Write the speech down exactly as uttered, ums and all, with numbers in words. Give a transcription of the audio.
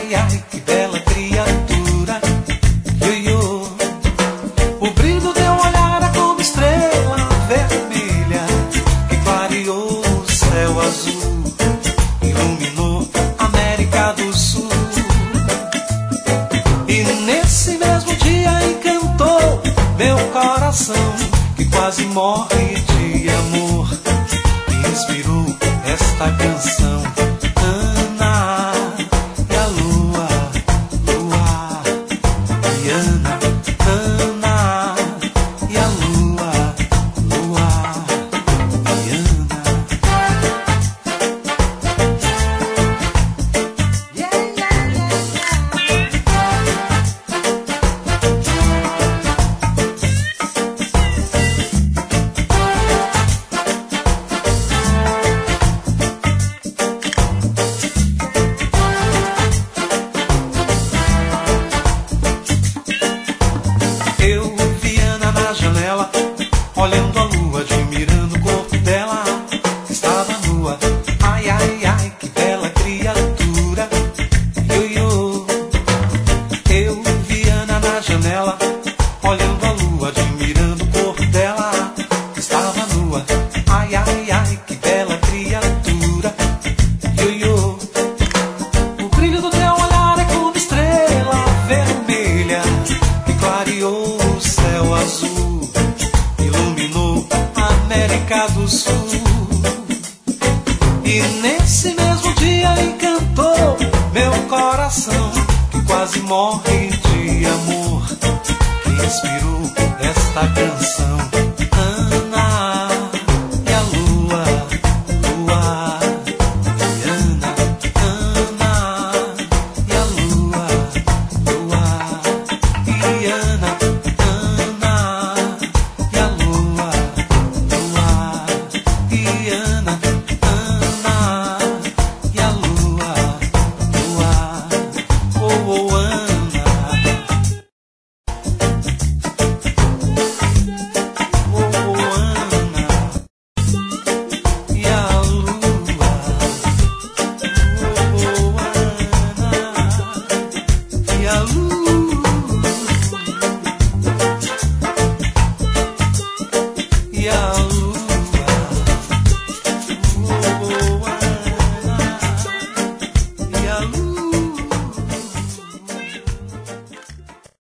ai, ai, que bela criatura. Ioiô. O brilho do teu olhar é como estrela vermelha que clareou o céu azul, iluminou a América do Sul. E nesse mesmo dia encantou meu coração, que quase morre de amor, que inspirou esta canção. Ana e a lua, lua e Ana, Ana e a lua, lua e Ana. Yeah, yeah, yeah, eu vi Ana na janela, olhando a lua, admirando o corpo dela, que estava nua. Ai, ai, ai, que bela criatura. Ioiô. Eu vi Ana na janela, olhando a lua, admirando o corpo dela, que estava nua. Ai, ai, ai, que bela criatura. Ioiô. O brilho do teu olhar é como estrela vermelha que clareou o céu azul, iluminou a América do Sul. E nesse mesmo dia encantou meu coração, que quase morre de amor, que inspirou esta canção. Ana e a lua, lua e Ana, Ana e a lua, lua e Ana, Ana e a lua, lua e Ana, Ana e a lua, lua, oh, oh, Ana, oh, oh, Ana e a lua, oh, oh, Ana e a lua.